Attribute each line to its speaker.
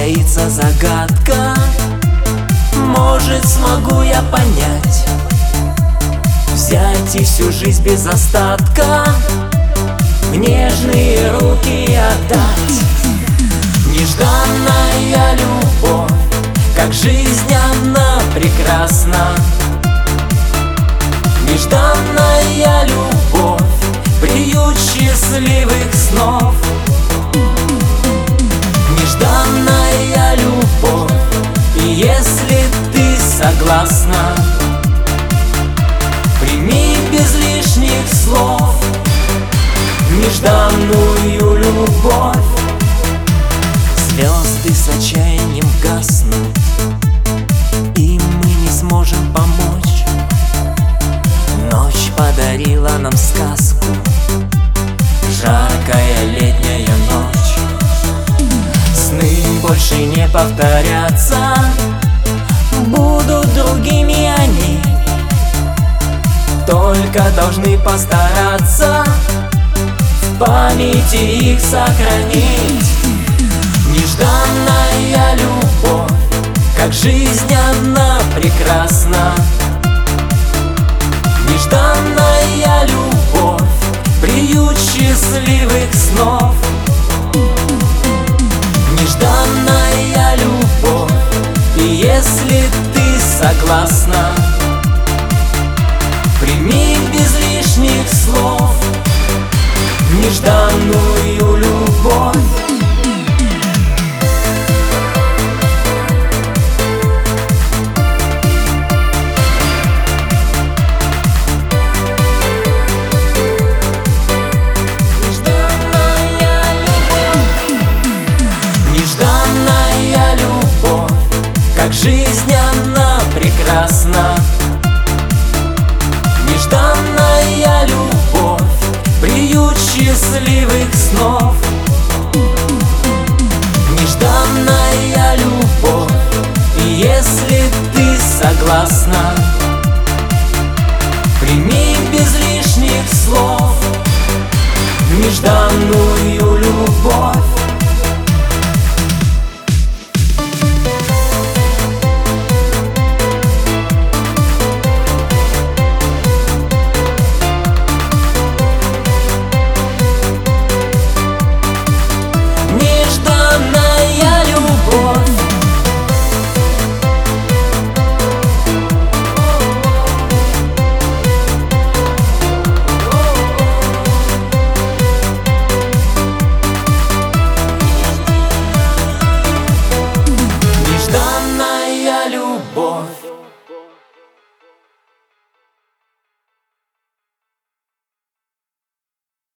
Speaker 1: таится загадка. Может, смогу я понять, взять и всю жизнь без остатка в нежные руки отдать. Нежданная любовь, как жизнь она прекрасна. Нежданная любовь, приют счастливых снов. Нежданная любовь, и если ты согласна, прими без лишних слов нежданную любовь. Звезды с отчаянием гаснут, и мы не сможем помочь. Ночь подарила нам сказку, жаркая летняя ночь. Сны больше не повторятся, будут другими они. Только должны постараться в памяти их сохранить. Нежданная любовь, как жизнь она прекрасна. Нежданная любовь, приют счастливых снов. Нежданная любовь, и если ты согласна, прими без лишних слов нежданную любовь. Нежданная любовь, как жизнь она прекрасна. Нежданная любовь, приют счастливых снов. Нежданная любовь, и если ты согласна, прими без лишних слов нежданную любовь.